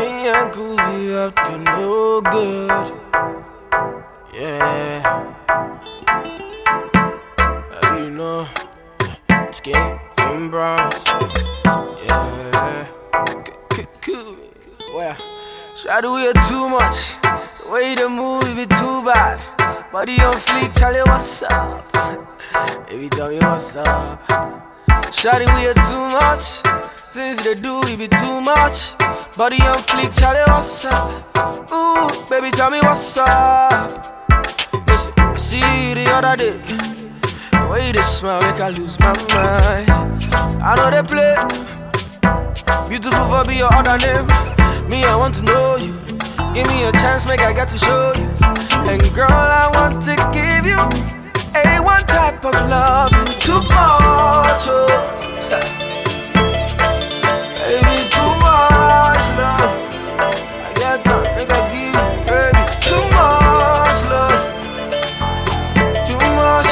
me and Cookie up to no good. Yeah. You know, Skate and Browns. Yeah. Cool. Well, try to wear too much. The way the movie be too bad. Body on fleek, Charlie, what's up? Baby, tell me what's up. Shawty, we are too much. Things they do, we be too much. Body on fleek, Charlie, what's up? Ooh, baby, tell me what's up. Listen, I see you the other day. The way they smell make I lose my mind. I know they play. Beautiful for be your other name. Me, I want to know you. Give me a chance, make I get to show you. And girl, I want to give you one type of love. Too much, oh. Baby, too much love. I get that, make I give you, baby, too much love. Too much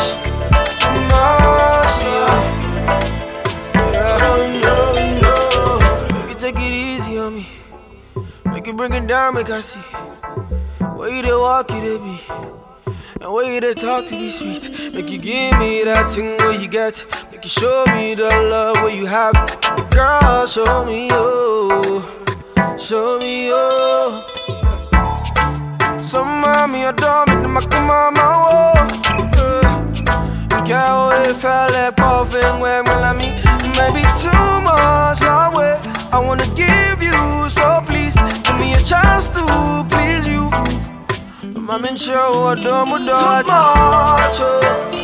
love. Yeah, no. Make you take it easy on me. Make you bring it down, make I see. Where you they walk, you they be. And where you they talk to be sweet. Make you give me that thing where you get. Make you show me the love where you have. The girl, show me, oh. Show me, oh. Some mommy adore me, my mama, oh. You can't wait for that puffin' when I mean. Maybe too much away. I wanna give you, so please give me a chance to please you. I'm in show, I don't too much, oh.